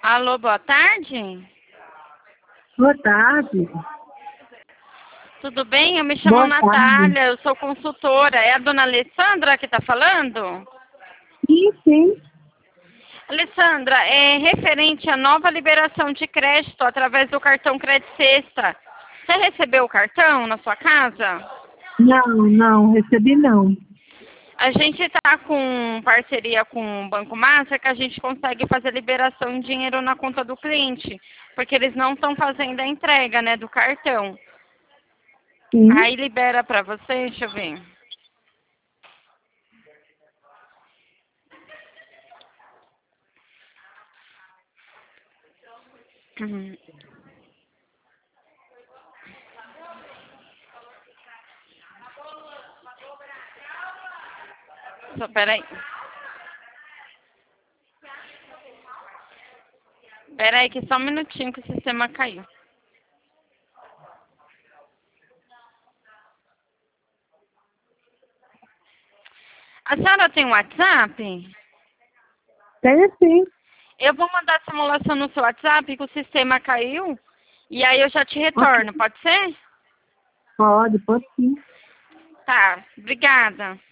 Alô, boa tarde. Boa tarde. Tudo bem? Eu me chamo Boa tarde. Natália, eu sou consultora. É a dona Alessandra que está falando? Sim, sim. Alessandra, é referente à nova liberação de crédito através do cartão Crédito Sexta. Você recebeu o cartão na sua casa? Não, recebi não. A gente está com parceria com o Banco Master que a gente consegue fazer liberação de dinheiro na conta do cliente, porque eles não estão fazendo a entrega, né, do cartão. Sim. Aí libera para você, deixa eu ver. Uhum. Só peraí. Peraí que só um minutinho que o sistema caiu. A senhora tem um WhatsApp? Tem sim. Eu vou mandar a simulação no seu WhatsApp que o sistema caiu e aí eu já te Ok. retorno, pode ser? Pode sim. Tá, obrigada.